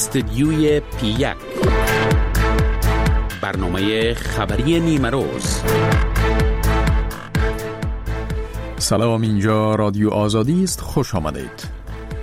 استدیوی پی1 برنامه خبری نیمه روز. سلام، اینجا رادیو آزادی است. خوش آمدید.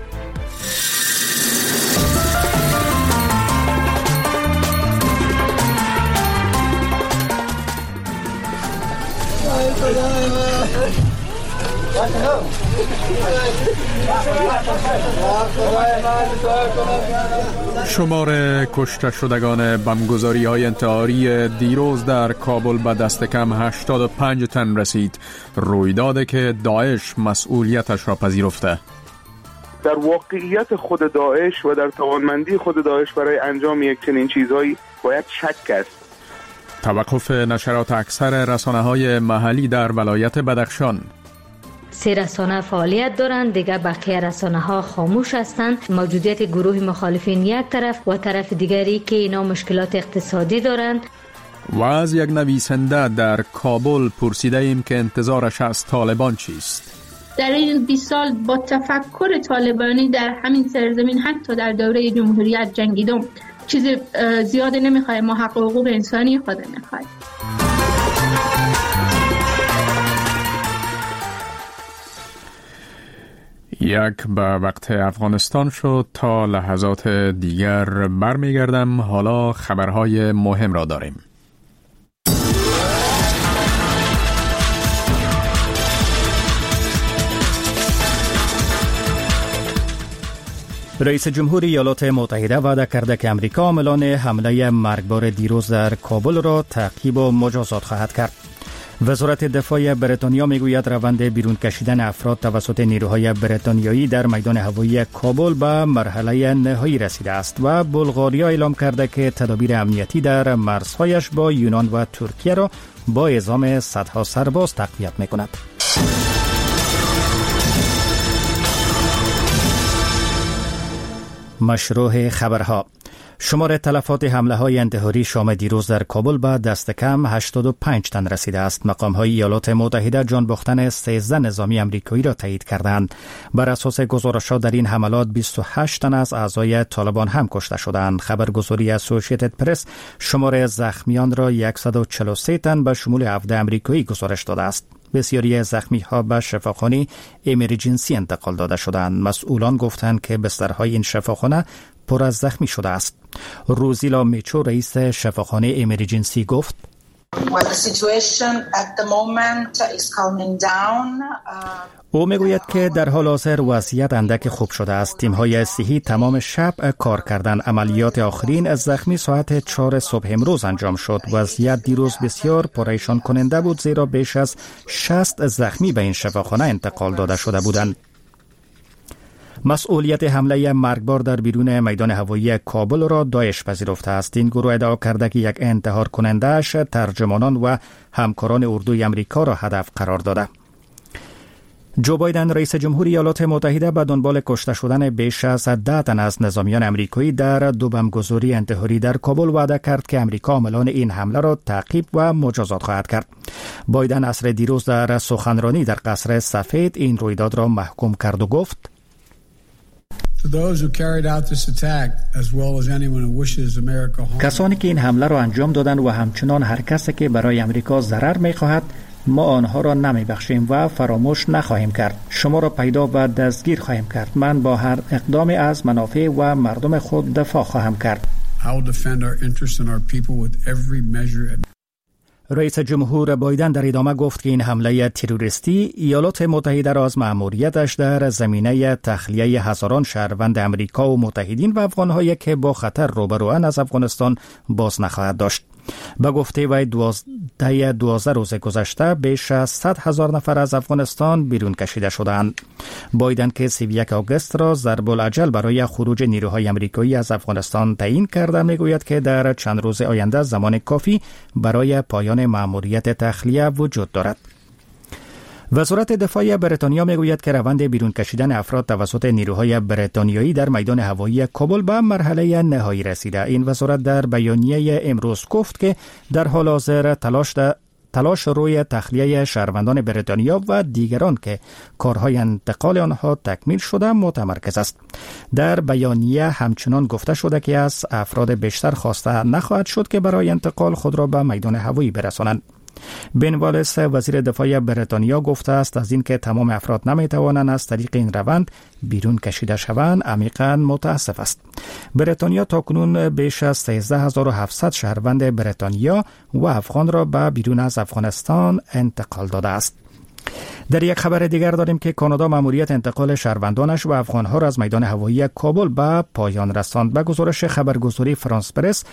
شمار کشته شدگان بمبگذاری‌های انتحاری دیروز در کابل به دست کم 85 تن رسید. رویدادی که داعش مسئولیتش را پذیرفته. در واقعیت خود داعش و در توانمندی خود داعش برای انجام یک چنین چیزهایی باید شک است. توقف نشرات اکثر رسانه‌های محلی در ولایت بدخشان. 3 رسانه فعالیت دارند، دیگر بقیه رسانه ها خاموش هستند. موجودیت گروه مخالفین یک طرف و طرف دیگری که اینا مشکلات اقتصادی دارند. و از یک نویسنده در کابل پرسیده ایم که انتظارش از طالبان چیست؟ در این 20 سال با تفکر طالبانی در همین سرزمین حتی در دوره جمهوریت جنگیدم. چیز زیاده نمیخوایم، ما حق و حقوق انسانی خود میخوایم. یک به وقت افغانستان شد. تا لحظات دیگر برمیگردم. حالا خبرهای مهم را داریم. رئیس جمهور ایالات متحده وعده کرده که امریکا عاملان حمله مرگبار دیروز در کابل را تعقیب و مجازات خواهد کرد. وزارت دفاع بریتانیا میگوید روند بیرون کشیدن افراد توسط نیروهای بریتانیایی در میدان هوایی کابل به مرحله نهایی رسیده است و بلغاریا اعلام کرده که تدابیر امنیتی در مرزهایش با یونان و ترکیه را با اعزام صدها سرباز تقویت میکند. مشروع خبرها. شمار تلفات حمله های انتحاری شام دیروز در کابل به دست کم 85 تن رسیده است. مقام های ایالات متحده جان باختن 13 نظامی امریکایی را تایید کردند. بر اساس گزارشات در این حملات 28 تن از اعضای طالبان هم کشته شدند. خبرگزاری اسوسییتد پرس شمار زخمیان را 143 تن به شمول 17 امریکایی گزارش داده است. بسیاری زخمی ها به شفاخانه امرجنسی انتقال داده شدند. مسئولان گفتند که بسترهای این شفاخانه پر از زخمی شده است. روزیلا میچو رئیس شفاخانه امرجنسی گفت: او میگوید که در حال حاضر وضعیت اندک خوب شده است. تیم‌های صحی تمام شب کار کردند. عملیات آخرین از زخمی ساعت 4 صبح امروز انجام شد. وضعیت دیروز بسیار پریشان کننده بود، زیرا بیش از 60 زخمی به این شفاخانه انتقال داده شده بودند. مسئولیت حمله مرگبار در بیرون میدان هوایی کابل را داعش پذیرفته است. این گروه ادعا کرده که یک انتحار کننده‌اش ترجمانان و همکاران اردوی امریکا را هدف قرار داده. جو بایدن رئیس جمهور ایالات متحده به دنبال کشته شدن بیش از 10 تن از نظامیان امریکایی در 2 بمبگذاری انتحاری در کابل وعده کرد که امریکا عاملان این حمله را تعقیب و مجازات خواهد کرد. بایدن عصر دیروز در سخنرانی در قصر سفید این رویداد را محکوم کرد و گفت: کسانی که این حمله را انجام دادند و همچنان هر کسی که برای امریکا ضرر می‌خواهد، ما آنها را نمی‌بخشیم و فراموش نخواهیم کرد. شما را پیدا و دستگیر خواهیم کرد. من با هر اقدامی از منافع و مردم خود دفاع خواهم کرد. رئیس جمهور بایدن در ادامه گفت که این حمله تروریستی ایالات متحده را از مأموریتش در زمینه تخلیه هزاران شهروند امریکا و متحدین و افغان‌هایی که با خطر روبروان از افغانستان باز نخواهد داشت. به گفته وی 12 روز گذشته بیش از 100,000 نفر از افغانستان بیرون کشیده شدند. بایدن که 31 آگوست را ضرب الاجل برای خروج نیروهای امریکایی از افغانستان تعیین کرده، میگوید که در چند روز آینده زمان کافی برای پایان مأموریت تخلیه وجود دارد. وزارت دفاع بریتانیا میگوید که روند بیرون کشیدن افراد توسط نیروهای بریتانیایی در میدان هوایی کابل به مرحله نهایی رسیده. این وزارت در بیانیه امروز گفت که در حال حاضر تلاش روی تخلیه شهروندان بریتانیا و دیگران که کارهای انتقال آنها تکمیل شده متمرکز است. در بیانیه همچنان گفته شده که از افراد بیشتر خواسته نخواهد شد که برای انتقال خود را به میدان هوایی برسانند. بن والیس وزیر دفاع بریتانیا گفته است از اینکه تمام افراد نمیتوانند از طریق این روند بیرون کشیده شوند عمیقاً متاسف است. بریتانیا تاکنون بیش از 13700 شهروند بریتانیا و افغان را به بیرون از افغانستان انتقال داده است. در یک خبر دیگر داریم که کانادا مأموریت انتقال شهروندانش و افغانها را از میدان هوایی کابل به پایان رساند. به گزارش خبرگزاری فرانس پرس،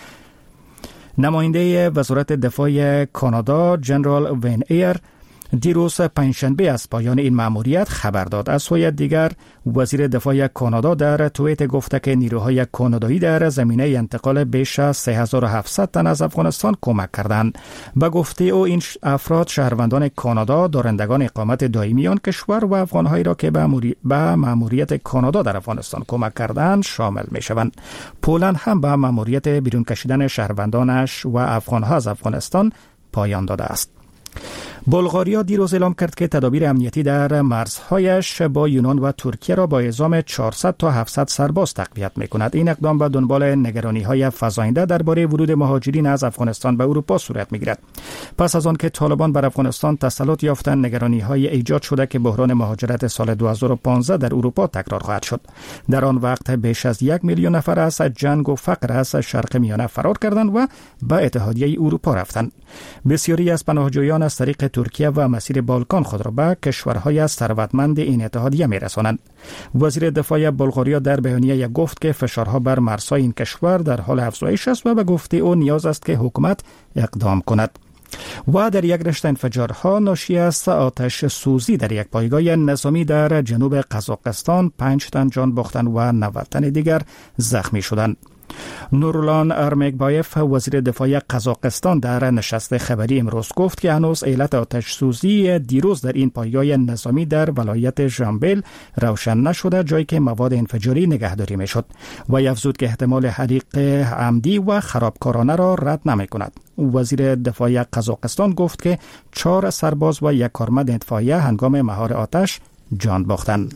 نماینده وزارت دفاع کانادا جنرال وین ایر دیروز پنجشنبه از پایان این مأموریت خبر داد. از سوی دیگر وزیر دفاع کانادا در توییت گفته که نیروهای کانادایی در زمینه انتقال بیش از 3700 تن از افغانستان کمک کردند. به گفته او این افراد شهروندان کانادا دارندگان اقامت دائمی آن کشور و افغانهایی را که به مأموریت کانادا در افغانستان کمک کردند شامل می شوند. پولند هم به مأموریت بیرون کشیدن شهروندانش و افغانها از افغانستان پایان داده است. بلغاریا دیروز اعلام کرد که تدابیر امنیتی در مرزهایش با یونان و ترکیه را با اعزام 400 تا 700 سرباز تقویت می‌کند. این اقدام به دنبال نگرانی‌های فزاینده درباره ورود مهاجرین از افغانستان به اروپا صورت می‌گیرد. پس از آن که طالبان بر افغانستان تسلط یافتند، نگرانی‌های ایجاد شده که بحران مهاجرت سال 2015 در اروپا تکرار خواهد شد. در آن وقت بیش از 1 میلیون نفر از جنگ و فقر از شرق میانه فرار کردند و به اتحادیه اروپا رفتند. بسیاری از پناهجویان از طریق ترکیه و مسیر بالکان خود را به کشورهای ثروتمند این اتحادیه می‌رسانند. وزیر دفاع بلغاریا در بیانیه گفت که فشارها بر مرزهای این کشور در حال افزایش است و به گفته او نیاز است که حکومت اقدام کند. و در یک رشته انفجارها ناشی از آتش سوزی در یک پایگاه نظامی در جنوب قزاقستان 5 تن جان باختند و 90 تن دیگر زخمی شدند. نورلان ارمگبایف وزیر دفاع قزاقستان در نشست خبری امروز گفت که هنوز علت آتش سوزی دیروز در این پایگاه نظامی در ولایت ژامبل روشن نشده، جایی که مواد انفجاری نگهداری می شد و افزود که احتمال حریق عمدی و خرابکارانه را رد نمی کند. وزیر دفاع قزاقستان گفت که 4 سرباز و 1 کارمند اطفائیه هنگام مهار آتش جان باختند.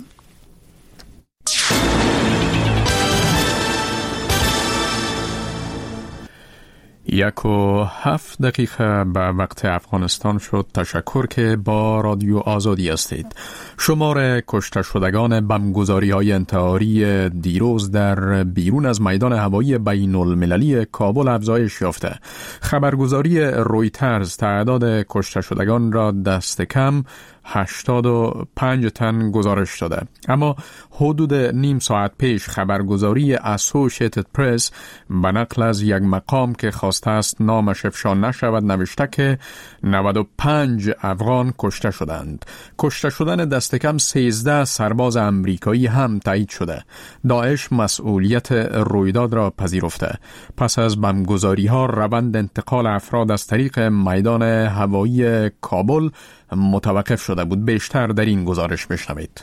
1:07 به وقت افغانستان شد. تشکر که با رادیو آزادی هستید. شمار کشته شدگان بمبگذاری‌های انتحاری دیروز در بیرون از میدان هوایی بین المللی کابل افزایش یافته. خبرگزاری رویترز تعداد کشته شدگان را دست کم 85 تن گزارش داده. اما حدود نیم ساعت پیش خبرگزاری اسوسییتد پرس به نقل از یک مقام که خواسته است نامش افشا نشود نوشته که 95 افغان کشته شدند. کشته شدن دست کم 13 سرباز امریکایی هم تایید شده. داعش مسئولیت رویداد را پذیرفته. پس از بمبگذاری‌ها روند انتقال افراد از طریق میدان هوایی کابل متوقف شده بود. بیشتر در این گزارش بشنوید.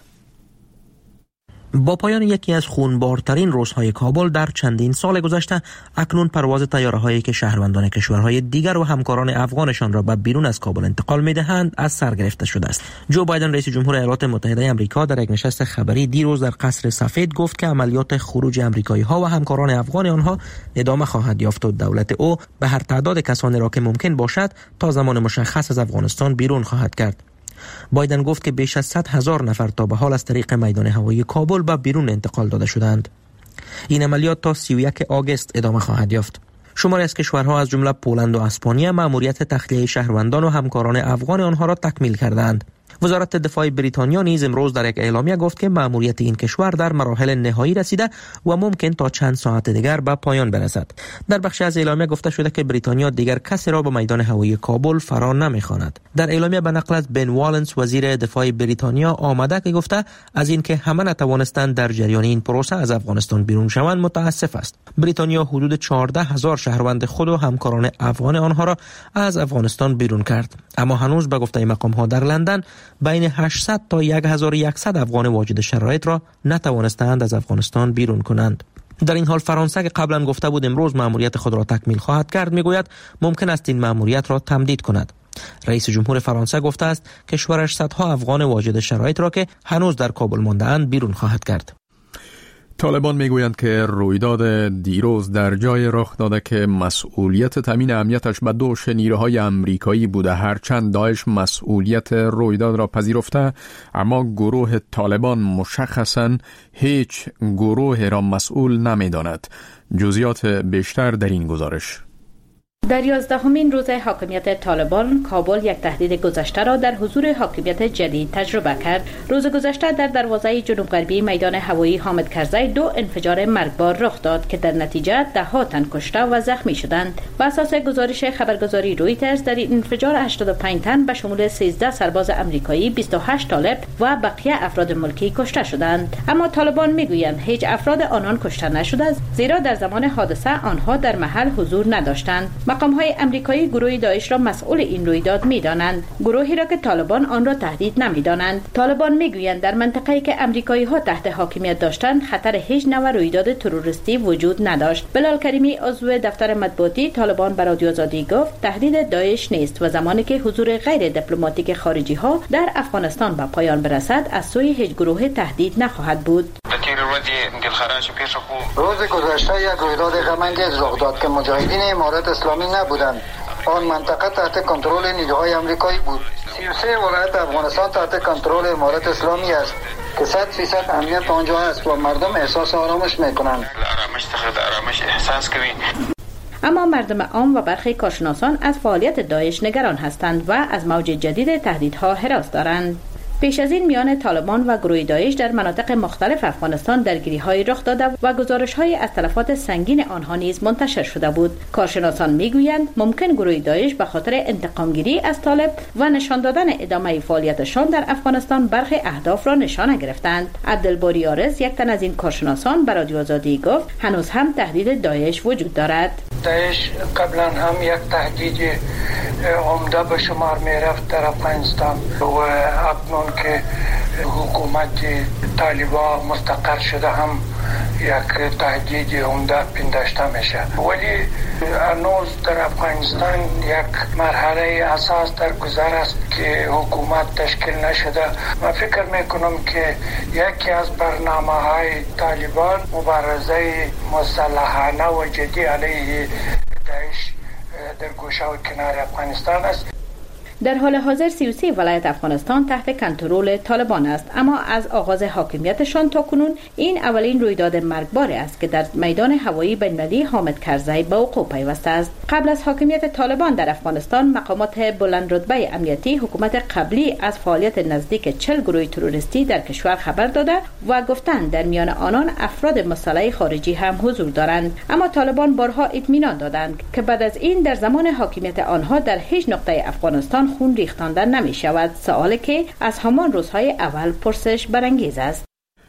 با پایان یکی از خونبارترین روزهای کابل در چندین سال گذشته، اکنون پرواز طیاره‌هایی که شهروندان کشورهای دیگر و همکاران افغانشان را به بیرون از کابل انتقال می‌دهند از سر گرفته شده است. جو بایدن رئیس جمهور ایالات متحده آمریکا در یک نشست خبری دیروز در قصر سفید گفت که عملیات خروج آمریکایی‌ها و همکاران افغان آنها ادامه خواهد یافت و دولت او به هر تعداد کسانی را که ممکن باشد تا زمان مشخص از افغانستان بیرون خواهد کرد. بایدن گفت که بیش از 100,000 نفر تا به حال از طریق میدان هوایی کابل به بیرون انتقال داده شدند. این عملیات تا 31 آگوست ادامه خواهد یافت. شماری از کشورها از جمله پولند و اسپانیا مأموریت تخلیه شهروندان و همکاران افغان آنها را تکمیل کردند. وزارت دفاع بریتانیا نیز امروز در یک اعلامیه گفت که مأموریت این کشور در مراحل نهایی رسیده و ممکن تا چند ساعت دیگر به پایان برسد. در بخشی از اعلامیه گفته شده که بریتانیا دیگر کسی را به میدان هوایی کابل فرا نمی‌خواند. در اعلامیه به نقل از بن والنس وزیر دفاع بریتانیا آمده که گفته از اینکه همه نتوانستند در جریان این پروسه از افغانستان بیرون شوند متاسف است. بریتانیا حدود 14,000 شهروند خود و همکاران افغان آنها را از افغانستان بیرون کرد، اما هنوز به گفته مقام‌ها در لندن بین 800 تا 1100 افغان واجد شرایط را نتوانستند از افغانستان بیرون کنند. در این حال فرانسه که قبلا گفته بود امروز مأموریت خود را تکمیل خواهد کرد، میگوید ممکن است این مأموریت را تمدید کند. رئیس جمهور فرانسه گفته است کشورش صدها افغان واجد شرایط را که هنوز در کابل مانده‌اند بیرون خواهد کرد. طالبان میگویند که رویداد دیروز در جای رخ داده که مسئولیت تامین امنیتش به دوش نیروهای امریکایی بوده، هرچند داعش مسئولیت رویداد را پذیرفته، اما گروه طالبان مشخصاً هیچ گروه را مسئول نمی‌داند. جزئیات بیشتر در این گزارش. در 11مین روز حاکمیت طالبان، کابل یک تهدید گذشته را در حضور حاکمیت جدید تجربه کرد. روز گذشته در دروازه جنوب غربی میدان هوایی حامد کرزی 2 انفجار مرگبار رخ داد که در نتیجه 10 تن کشته و زخمی شدند. بر اساس گزارش خبرگزاری رویترز، در این انفجار 85 تن به شمول 13 سرباز امریکایی، 28 طالب و بقیه افراد ملکی کشته شدند. اما طالبان میگویند هیچ افراد آنان کشته نشده، زیرا در زمان حادثه آنها در محل حضور نداشتند. مقام‌های امریکایی گروه داعش را مسئول این رویداد می‌دانند، گروهی را که طالبان آن را تهدید نمی‌دانند. طالبان می‌گویند در منطقه‌ای که امریکایی‌ها تحت حاکمیت داشتند خطر هیچ نوع رویداد تروریستی وجود نداشت. بلال کریمی عضو دفتر مطبوعاتی طالبان به رادیو آزادی گفت تهدید داعش نیست و زمانی که حضور غیر دیپلماتیک خارجی‌ها در افغانستان به پایان برسد از سوی هیچ گروه تهدید نخواهد بود. روز گذشته یک رویداد غم‌انگیز رخ داد که مجاهدین امارت اسلامی نبودند. آن منطقه تحت کنترل نیروهای آمریکایی بود. 33 ولایت افغانستان تحت کنترل امارت اسلامی است که 100% امنیت آنجا است و مردم احساس آرامش میکنند. اما مردم عام و برخی کارشناسان از فعالیت داعش نگران هستند و از موج جدید تهدیدها هراس دارند. پیش از این میان طالبان و گروه داعش در مناطق مختلف افغانستان درگیری‌های رخ داده و گزارش‌های از تلفات سنگین آنها نیز منتشر شده بود. کارشناسان میگویند ممکن گروه داعش به خاطر انتقامگیری از طالب و نشان دادن ادامه فعالیتشان در افغانستان برخی اهداف را نشانه گرفتند. عبدالباری آرز، یک تن از این کارشناسان، به رادیو آزادی گفت هنوز هم تهدید داعش وجود دارد. داعش قبلا هم یک تهدید عمده به شمار میرفت در افغانستان و اکنون که حکومت طالبان مستقر شده هم یک تهدید عمده پنداشته میشه، ولی هنوز در افغانستان یک مرحله اساس در گذر است که حکومت تشکیل نشده. من فکر میکنم که یکی از برنامه‌های طالبان مبارزه مسلحانه و جدی علیه داعش در گوشه و کنار افغانستان است. در حال حاضر 33 ولایت افغانستان تحت کنترل طالبان است، اما از آغاز حاکمیتشان تا کنون این اولین رویداد مرگبار است که در میدان هوایی بین‌المللی حامد کرزی به وقوع پیوسته است. قبل از حاکمیت طالبان در افغانستان، مقامات بلند رتبه امنیتی حکومت قبلی از فعالیت نزدیک 40 گروه تروریستی در کشور خبر داده و گفتند در میان آنان افراد مسلح خارجی هم حضور دارند، اما طالبان بارها اطمینان دادند که بعد از این در زمان حاکمیت آنها در هیچ نقطه افغانستان خون ریختانده نمی شود، سوالی که از همان روزهای اول پرسش برانگیز است.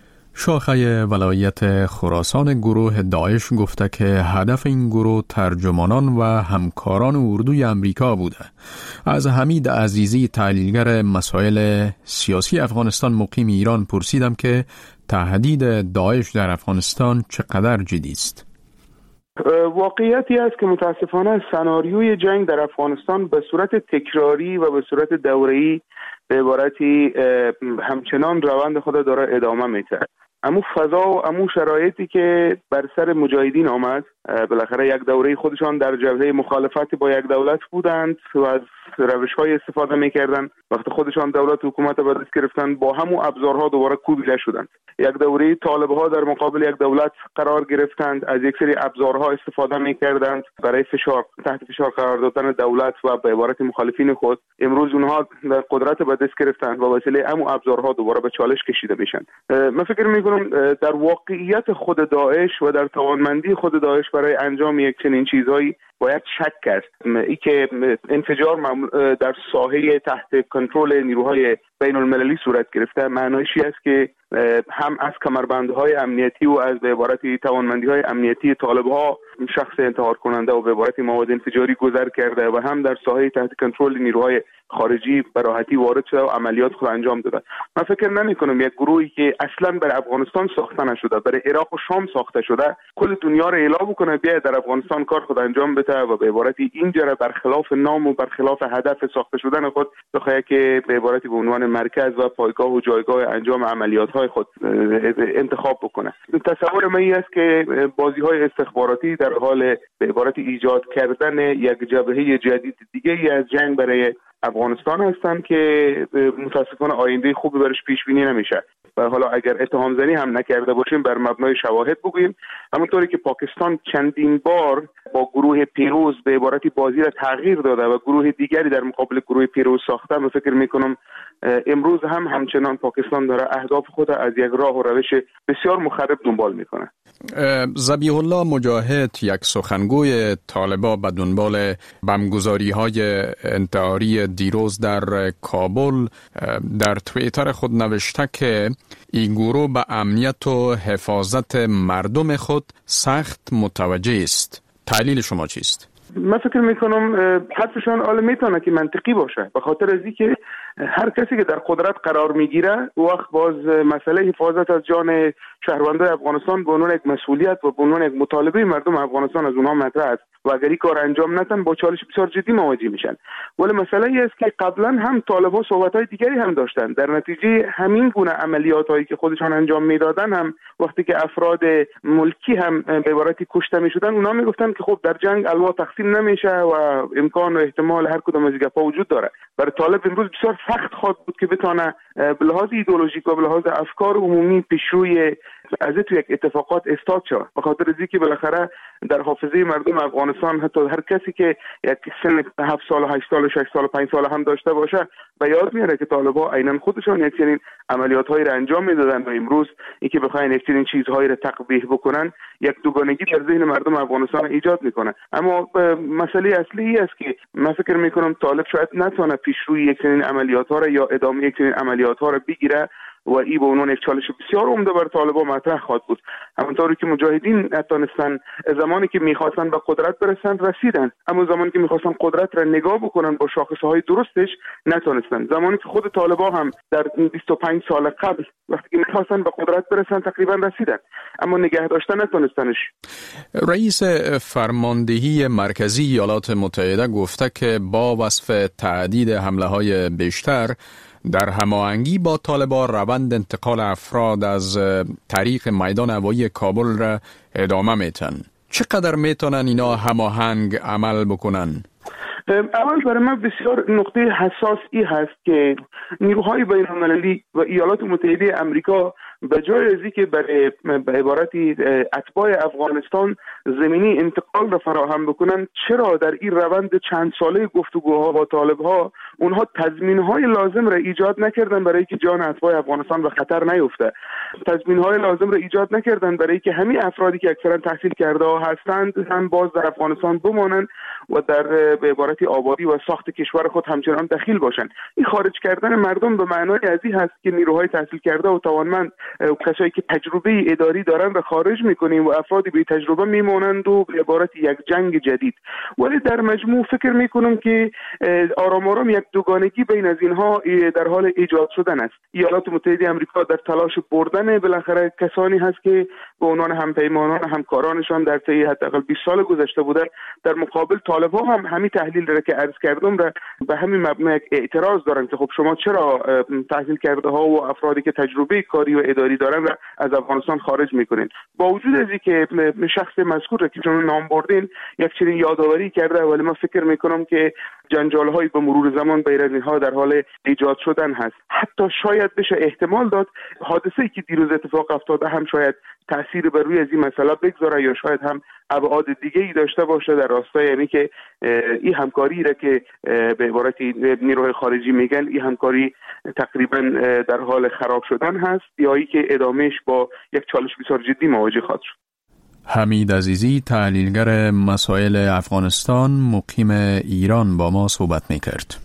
شاخه ولایت خراسان گروه داعش گفته که هدف این گروه ترجمانان و همکاران اردوی امریکا بوده. از حمید عزیزی، تحلیلگر مسائل سیاسی افغانستان مقیم ایران، پرسیدم که تهدید داعش در افغانستان چقدر جدی است. واقعیتی است که متاسفانه سناریوی جنگ در افغانستان به صورت تکراری و به صورت دوره‌ای به عبارتی همچنان روند خود داره ادامه میده. امو فضا و امو شرایطی که بر سر مجاهدین آمد، بالاخره یک دوره خودشان در جبهه مخالفت با یک دولت بودند و از روش‌های استفاده می‌کردند. وقتی خودشان دولت و حکومت به دست گرفتند با همو ابزارها دوباره کوبیده شدند. یک دوره طالب‌ها در مقابل یک دولت قرار گرفتند، از یک سری ابزارها استفاده می‌کردند برای تحت فشار قرار دادن دولت و به عبارت مخالفین خود. امروز اونها قدرت به دست گرفتند و وسیله همو ابزارها دوباره به چالش کشیده میشن. من فکر می‌کنم در واقعیت خود داعش و در توانمندی خود داعش برای انجام یک چنین چیزهایی باید شک کرد. ای که انفجار در ساحه تحت کنترل نیروهای بین المللی صورت گرفته، معنایش است که هم از کمربندهای امنیتی و از به عبارتی توانمندی‌های امنیتی طالب‌ها شخص انتحار کننده و به عبارتی مواد انفجاری گذر کرده و هم در ساحه تحت کنترل نیروهای خارجی به راحتی وارد شده و عملیات خود انجام داده. من فکر نمی‌کنم یک گروهی که اصلاً برای افغانستان ساخته نشده، برای عراق و شام ساخته شده، کل دنیا رو اعلام بکنه بیا در افغانستان کار خود انجام بده و به عبارتی اینجا برخلاف نام و برخلاف هدف ساخته شدن خود بخواد که به عبارتی به عنوان مرکز و پایگاه و جایگاه انجام عملیات‌های خود انتخاب بکنه. تصور من این است که بازی‌های استخباراتی در حال به عبارتی ایجاد کردن یک جبهه جدید دیگه‌ای از جنگ برای افغانستان هستند که متاسفانه آینده خوبی برش پیش بینی نمیشه. و حالا اگر اتهام زنی هم نکرده باشیم بر مبنای شواهد بگوییم، همونطوری که پاکستان چندین بار با گروه پیروز به عبارتی بازی را تغییر داده و گروه دیگری در مقابل گروه پیروز ساخته، من فکر میکنم امروز هم همچنان پاکستان داره اهداف خود از یک راه و روش بسیار مخرب دنبال میکنه. ذبیح الله مجاهد، یک سخنگوی طالبان به دنبال بمبگذاری‌های انتحاری دیروز در کابل، در توییتر خود نوشته که این گروه به امنیت و حفاظت مردم خود سخت متوجه است. تحلیل شما چیست؟ من فکر میکنم حرفشان حالا میتونه که منطقی باشه، به خاطر از اینکه هر کسی که در قدرت قرار میگیره وقت باز مسئله حفاظت از جان شهروندان افغانستان به عنوان یک مسئولیت و به عنوان یک مطالبه مردم افغانستان از اونها مطرح است و اگر این کار انجام ندن با چالش بسیار جدی مواجه میشن. ولی مسئله ای است که قبلا هم طالبان صحبت‌های دیگری هم داشتن، در نتیجه همین گونه عملیاتایی که خودشان انجام میدادن هم وقتی که افراد ملکی هم به عبارتی کشته میشدن، اونها میگفتن که خب در جنگ الوا تقسیم نمیشه و امکان و احتمال هر کدام از گپا وجود داره. برای طالب امروز بسیار سخت خواهد بود که بتونه به لحاظ ایدئولوژیک و به لحاظ افکار عمومی پیشروی از تو یک اتفاقات استاد شد، به خاطر از اینکه بالاخره در حافظه مردم افغانستان حتی هر کسی که یک سن 7 سال 8 سال 6 سال 5 سال هم داشته باشه به یاد میاره که طالبان عیناً خودشان یک چنین عملیات‌هایی را انجام میدادن و امروز اینکه بخواین یک چنین چیزهایی را تقبیح بکنن یک دوگانگی در ذهن مردم افغانستان ایجاد میکنه. اما مسئله اصلی است که من فکر میکنم طالب شاید نتونه پیشروی یک چنین عملیات‌ها را یا ادامه یک چنین عملیات‌ها را بگیره و این به عنوان یک چالش بسیار عمده بر طالبان مطرح خواهد بود. همونطوری که مجاهدین نتونستن زمانی که میخواستن به قدرت برسن رسیدن، اما زمانی که میخواستن قدرت را نگاه بکنن با شاخصهای درستش نتونستن. زمانی که خود طالبان هم در 25 سال قبل وقتی که میخواستن به قدرت برسن تقریبا رسیدن، اما نگه داشتن نتونستنش. رئیس فرماندهی مرکزی ایالات متحده گفته که با وصف تعدید حمله‌های بیشتر در هماهنگی با طالبان روند انتقال افراد از طریق میدان هوایی کابل را ادامه میتن. چقدر میتونن اینا هماهنگ عمل بکنن؟ اول برای من بسیار نقطه حساسی هست که نیروهای بین‌المللی و ایالات متحده آمریکا به جای از اینکه برای به عبارتی اتباع افغانستان زمینی انتقال را فراهم بکنن، چرا در این روند چند ساله گفتگوها با طالب‌ها اونها تضمین‌های لازم را ایجاد نکردن برای اینکه جان اتباع افغانستان به خطر نیفته؟ تضمین‌های لازم را ایجاد نکردن برای اینکه همین افرادی که اکثرا تحصیل کرده هستند هم باز در افغانستان بمانند و در به عبارتی آبادی و ساخت کشور خود همچنان دخیل باشند. این خارج کردن مردم به معنای ازی هست که نیروهای تحصیل کرده و توانمند و کسایی که تجربه اداری دارن را خارج میکنیم و افرادی بی تجربه میمونند و به عبارت یک جنگ جدید. ولی در مجموع فکر میکنم که آرام آرام یک دوگانگی بین از اینها در حال ایجاد شدن است. ایالات متحده آمریکا در تلاش بردن بالاخره کسانی هست که به عنوان همپیمانان همکارانشان در طی حداقل 20 سال گذشته بودن، در مقابل طالبان هم همین تحلیل را که عرض کردم را به همین مبنا اعتراض دارن که خب شما چرا تحصیل کرده ها و افرادی که تجربه کاری و اداری دارن را از افغانستان خارج میکنین؟ با وجود از اینکه شخص مذکور را که شما نام بردین یک چنین یادآوری کرده، ولی من فکر میکنم که جنجال‌های به مرور زمان بین اینها در حال ایجاد شدن هست. حتی شاید بشه احتمال داد حادثه‌ای که دیروز اتفاق افتاده هم شاید تأثیر بر روی از این مسئله بگذاره یا شاید هم ابعاد دیگه‌ای داشته باشه در راستای یعنی که این همکاری را که به عبارتی نیروهای خارجی میگن این همکاری تقریبا در حال خراب شدن هست یا ای که ادامهش با یک چالش بسیار جدی مواجه خواهد شد. حمید عزیزی، تحلیلگر مسائل افغانستان مقیم ایران، با ما صحبت می‌کرد.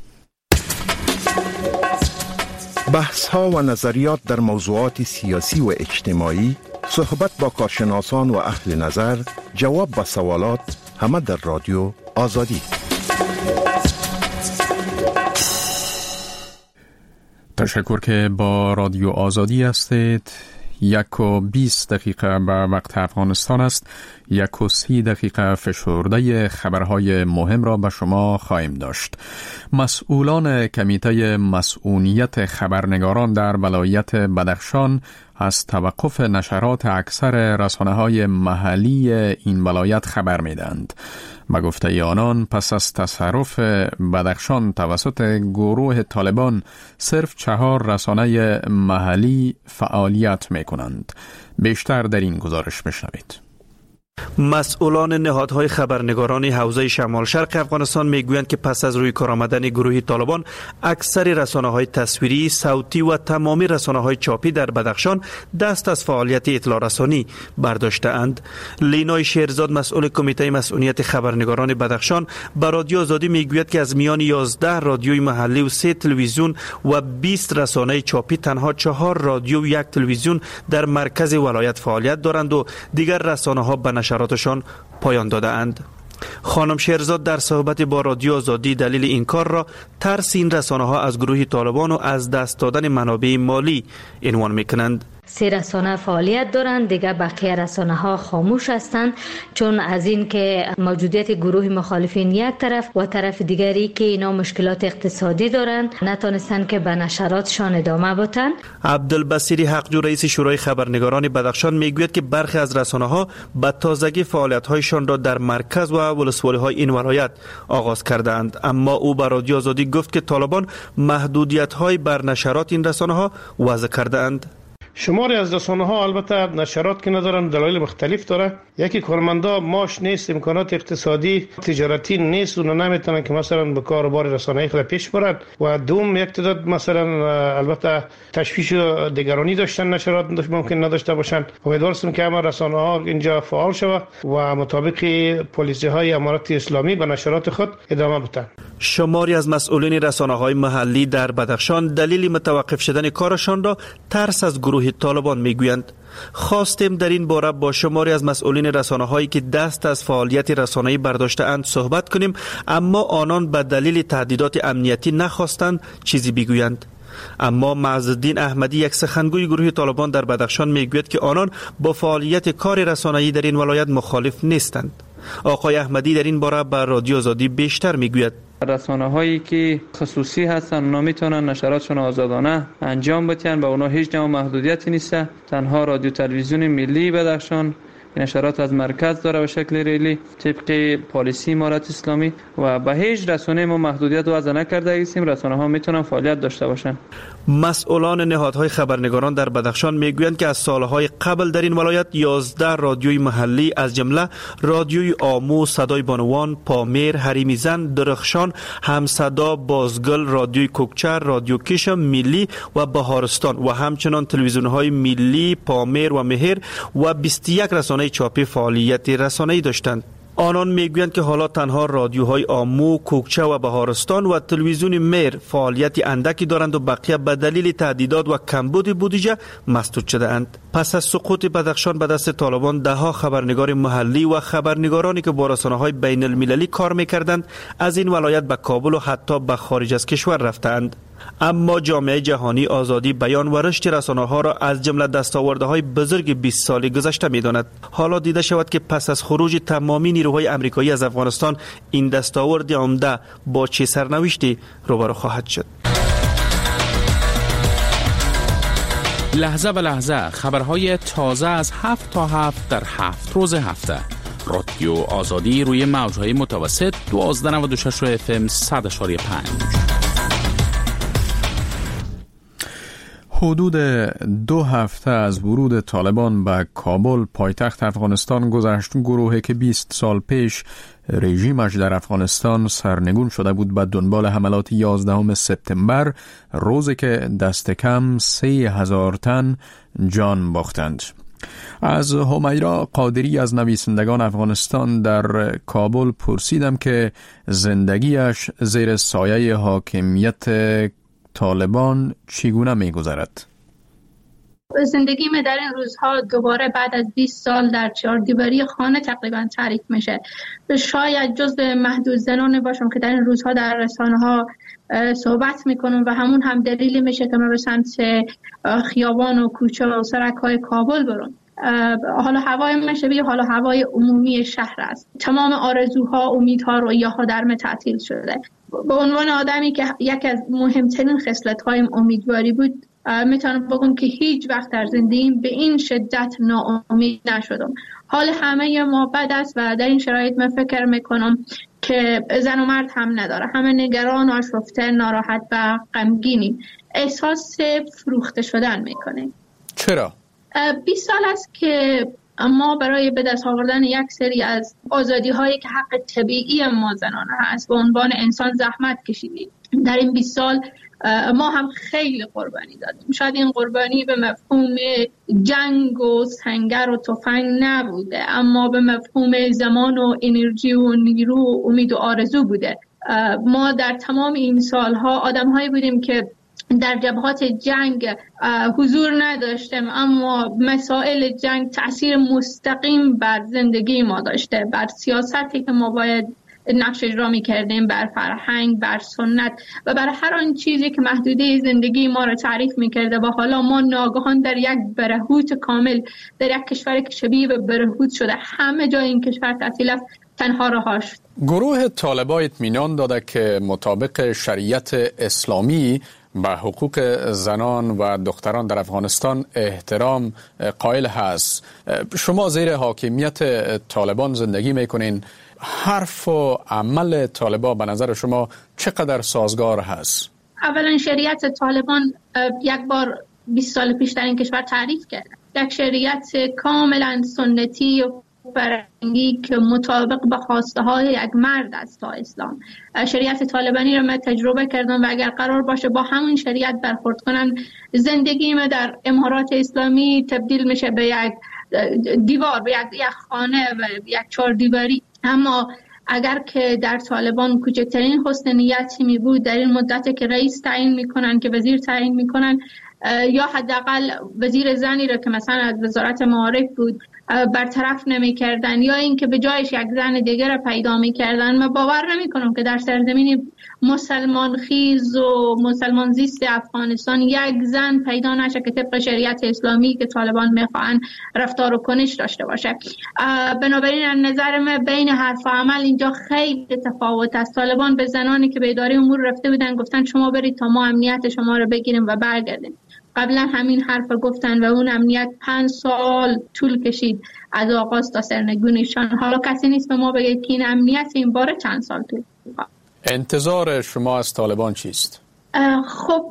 بحث‌ها و نظریات در موضوعات سیاسی و اجتماعی، صحبت با کارشناسان و اهل نظر، جواب به سوالات، همه در رادیو آزادی. تشکر که با رادیو آزادی هستید. 1:20 به وقت افغانستان است. 1:30 فشرده خبرهای مهم را به شما خواهیم داشت. مسئولان کمیته مسئولیت خبرنگاران در ولایت بدخشان از توقف نشرات اکثر رسانه‌های محلی این ولایت خبر می‌دهند. به گفته آنان پس از تصرف بدخشان توسط گروه طالبان صرف 4 رسانه محلی فعالیت می‌کنند. بیشتر در این گزارش بشنوید. مسئولان نهادهای خبرنگاران حوزه شمال شرق افغانستان میگویند که پس از روی کار آمدن گروه طالبان اکثر رسانه‌های تصویری، صوتی و تمامی رسانه‌های چاپی در بدخشان دست از فعالیت اطلاع رسانی برداشته‌اند. لینای شیرزاد مسئول کمیته مسئولیت خبرنگاران بدخشان به رادیو آزادی میگوید که از میان 11 رادیوی محلی و 3 تلویزیون و 20 رسانه چاپی تنها 4 رادیو و 1 تلویزیون در مرکز ولایت فعالیت دارند و دیگر رسانه‌ها به نشراتشان پایان داده اند. خانم شیرزاد در صحبت با رادیو آزادی دلیل این کار را ترس این رسانه ها از گروه طالبان و از دست دادن منابع مالی عنوان میکنند. 3 رسانه فعالیت دارند، دیگه بقیه رسانه ها خاموش هستند، چون از این که موجودیت گروه مخالفین یک طرف و طرف دیگری که اینا مشکلات اقتصادی دارند نتونستند که به نشراتشان ادامه بدن. عبدالبصیری حقجو رئیس شورای خبرنگاران بدخشان میگوید که برخی از رسانه ها به تازگی فعالیت هایشان را در مرکز و ولسوالی های این ولایت آغاز کردند، اما او به رادیو آزادی گفت که طالبان محدودیت های بر نشرات این رسانه ها وضع کردند. شماری از رسانه‌ها البته نشرات که ندارن دلایل مختلف داره. یکی کارمندا ماش نیست، امکانات اقتصادی تجارتی نیست و نمیتونن که مثلا به کاروبار رسانه‌ای خود پیش برن و دوم یک تعداد مثلا البته تشویش دیگرانی داشتن، نشرات ممکن نداشته باشن. امیدوارم که همه رسانه‌ها اینجا فعال شود و مطابق پالیسی‌های امارات اسلامی به نشرات خود ادامه بدن. شماری از مسئولین رسانه‌های محلی در بدخشان دلیل متوقف شدن کارشان را ترس از گروه طالبان میگویند. خواستیم در این باره با شماری از مسئولین رسانه‌هایی که دست از فعالیت رسانه‌ای برداشته اند صحبت کنیم، اما آنان به دلیل تهدیدات امنیتی نخواستند چیزی بگویند. اما معزالدین احمدی، یک سخنگوی گروه طالبان در بدخشان، میگوید که آنان با فعالیت کار رسانه‌ای در این ولایت مخالف نیستند. آقای احمدی در این باره به رادیو آزادی بیشتر میگوید. رسانه‌هایی که خصوصی هستن اونا میتونن نشراتشون آزادانه انجام بدن، با اونا هیچ نوع محدودیتی نیست. تنها رادیو تلویزیون ملی بدخشان نشرات از مرکز داره به شکل ریلی طبق پالیسی امارات اسلامی و به هیچ رسانه ما محدودیت وضع نکرده هستیم. رسانه ها میتونن فعالیت داشته باشن. مسئولان نهادهای خبرنگاران در بدخشان میگویند که از سالهای قبل در این ولایت 11 رادیوی محلی از جمله رادیوی آمو، صدای بانوان، پامیر، حریمی زن، درخشان، همصدا، بازگل، رادیوی کوکچر، رادیو کشم ملی و بهارستان و همچنان تلویزیون‌های ملی، پامیر و مهر و 21 رسانه چاپی فعالیت رسانه‌ای داشتند. آنان میگویند که حالا تنها رادیوهای آمو، کوکچه و بهارستان و تلویزیون میر فعالیت اندکی دارند و بقیه به دلیل تهدیدات و کمبود بودجه مسدود شده اند. پس از سقوط بدخشان به دست طالبان، دهها خبرنگار محلی و خبرنگارانی که با رسانه‌های بین المللی کار میکردند از این ولایت به کابل و حتی به خارج از کشور رفتند. اما جامعه جهانی آزادی بیان و رشد رسانه‌ها را از جمله دستاوردهای بزرگ 20 سال گذشته می‌داند. حالا دیده شود که پس از خروج تمامی نیروهای آمریکایی از افغانستان این دستاورد عمده با چه سرنوشتی روبرو خواهد شد. لحظه به لحظه خبرهای تازه از 7 تا 7 در 7 روز هفته. رادیو آزادی روی موج‌های متوسط 1296 FM 100.5. حدود 2 هفته از ورود طالبان به کابل پایتخت افغانستان گذشت. گروهی که 20 سال پیش رژیمش در افغانستان سرنگون شده بود به دنبال حملات 11 سپتامبر، روزی که دست کم 3000 تن جان باختند. از همیرا قادری از نویسندگان افغانستان در کابل پرسیدم که زندگیش زیر سایه حاکمیت طالبان چگونه می‌گذرد؟ زندگی در این روزها دوباره بعد از 20 سال در چهاردیواری خانه تقریبا تعریف میشه. شاید جزو محدود زنان باشم که در این روزها در رسانه‌ها صحبت میکنم و همون هم دلیلی میشه که من به سمت خیابان و کوچه و سرک‌های کابل برم. حالا هوای من شبیه حالا هوای عمومی شهر است. تمام آرزوها، امیدها، رویاها در من تعطیل شده. به عنوان آدمی که یکی از مهمترین خصلت‌هایم امیدواری بود، میتونم بگم که هیچ وقت در زندگیم به این شدت ناامید نشدم. حال همه ما بد است و در این شرایط من فکر میکنم که زن و مرد هم نداره. همه نگران، آشفته، ناراحت و غمگینیم. احساس فروخته شدن میکنیم. چرا؟ 20 سال است که ما برای به دست آوردن یک سری از آزادی هایی که حق طبیعی ما زنانه هست به عنوان انسان زحمت کشیدیم. در این 20 سال ما هم خیلی قربانی دادیم. شاید این قربانی به مفهوم جنگ و سنگر و تفنگ نبوده، اما به مفهوم زمان و انرژی و نیرو و امید و آرزو بوده. ما در تمام این سالها آدم‌هایی بودیم که در جبهات جنگ حضور نداشتیم، اما مسائل جنگ تأثیر مستقیم بر زندگی ما داشته، بر سیاستی که ما باید نقش اجرا می‌کردیم، بر فرهنگ، بر سنت و بر هر آن چیزی که محدوده زندگی ما را تعریف می‌کرده. و حالا ما ناگهان در یک برهوت کامل، در یک کشوری که شبیه به برهوت شده، همه جای این کشور تعطیل است، تنها رها شد. گروه طالبان اطمینان داده که مطابق شریعت اسلامی به حقوق زنان و دختران در افغانستان احترام قائل هست. شما زیر حاکمیت طالبان زندگی میکنین. حرف و عمل طالبان به نظر شما چقدر سازگار هست؟ اولا شریعت طالبان یک بار 20 سال پیش در این کشور تعریف کرد. یک شریعت کاملا سنتی و فرهنگی که مطابق به خواسته های یک مرد است تا اسلام. شریعت طالبانی رو من تجربه کردم و اگر قرار باشه با همون شریعت برخورد کنن، زندگی من در امارات اسلامی تبدیل میشه به یک دیوار، به یک خانه و یک چهاردیواری. اما اگر که در طالبان کوچکترین حسن نیتی می بود، در این مدت که رئیس تعیین میکنن، که وزیر تعیین میکنن، یا حداقل وزیر زنی را که مثلا از وزارت معارف بود برطرف نمی‌کردن، یا اینکه به جایش یک زن دیگر را پیدا می‌کردن. من باور نمی‌کنم که در سرزمین مسلمان خیز و مسلمان زیست افغانستان یک زن پیدا نشه که طبق شریعت اسلامی که طالبان می‌خواهند رفتار و کنش داشته باشه. بنابراین از نظر من بین حرف و عمل اینجا خیلی تفاوت است. طالبان به زنانی که به اداره امور رفته بودن گفتن شما برید تا ما امنیت شما رو بگیریم و برگردیم. قبلا همین حرف گفتن و اون امنیت 5 سال طول کشید از آغاز تا سرنگونیشان. حالا کسی نیست به ما بگه که این امنیت این باره چند سال طول کشید. انتظار شما از طالبان چیست؟ خب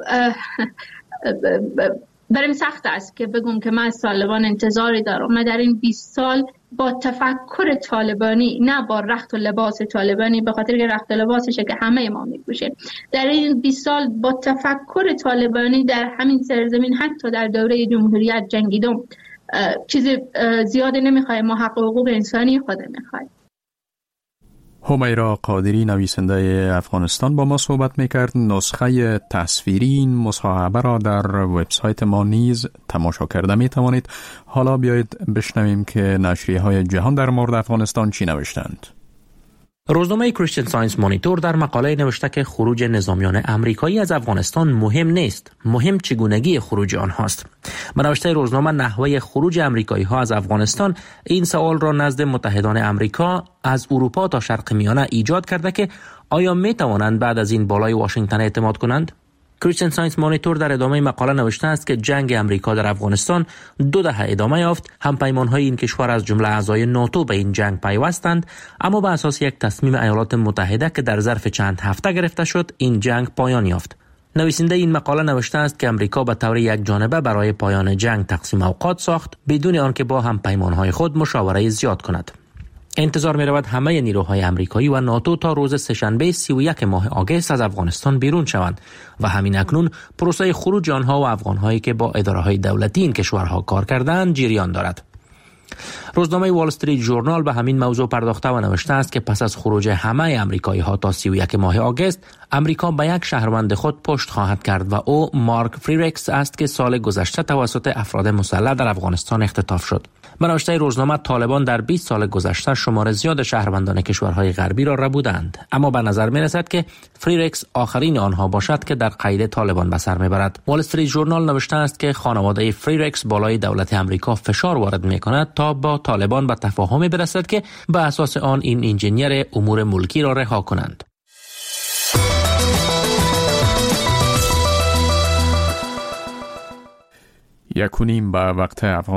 بریم سخت است که بگم که من از طالبان انتظاری دارم. من در این 20 سال با تفکر طالبانی، نه با رخت و لباس طالبانی، به خاطر که رخت و لباسشه که همه ما میپوشیم، در این 20 سال با تفکر طالبانی در همین سرزمین حتی در دوره جمهوریت جنگیدم. چیز زیادی نمیخوایم، ما حق و حقوق انسانی خود میخوایم. همیرا قادری نویسنده افغانستان با ما صحبت میکرد. نسخه تصویری این مصاحبه را در وبسایت ما نیز تماشا کرده میتوانید. حالا بیایید بشنویم که نشریه های جهان در مورد افغانستان چی نوشتند. روزنامه کریستین ساینس مانیتور در مقاله نوشته که خروج نظامیان آمریکایی از افغانستان مهم نیست، مهم چگونگی خروج آنهاست. به نوشته روزنامه نحوه خروج آمریکایی ها از افغانستان این سوال را نزد متحدان آمریکا از اروپا تا شرق میانه ایجاد کرده که آیا می توانند بعد از این بالای واشنگتن اعتماد کنند؟ کریستین ساینس مانیتور در ادامه مقاله نوشته است که جنگ آمریکا در افغانستان 2 دهه ادامه یافت. همپیمان‌های این کشور از جمله اعضای ناتو به این جنگ پیوستند، اما به اساس یک تصمیم ایالات متحده که در ظرف چند هفته گرفته شد، این جنگ پایان یافت. نویسنده این مقاله نوشته است که آمریکا به طور یک جانبه برای پایان جنگ تقسیم اوقات ساخت بدون آنکه با همپیمان‌های خود مشاوره زیاد کند. انتظار می رود همه نیروهای آمریکایی و ناتو تا روز سه‌شنبه 31 ماه آگوست از افغانستان بیرون شوند و همین اکنون پروسه خروج آنها و افغانهایی که با اداره‌های دولتی این کشورها کار کردند جریان دارد. روزنامه وال استریت ژورنال به همین موضوع پرداخته و نوشته است که پس از خروج همه آمریکایی‌ها تا 31 ماه آگوست، آمریکا به یک شهروند خود پشت خواهد کرد و او مارک فریرکس است که سال گذشته توسط افراد مسلح در افغانستان اختطاف شد. به نوشته روزنامه، طالبان در 20 سال گذشته شمار زیاد شهروندان کشورهای غربی را ربودند، اما به نظر می رسد که فریرکس آخرین آنها باشد که در قید طالبان به سر می برد. وال استریت ژورنال نوشته است که خانواده فریرکس بالای دولت آمریکا فشار وارد می کند تا با طالبان به تفاهمی برسد که به اساس آن این انجینیر امور ملکی را رها کنند. یکونیم به وقت افغان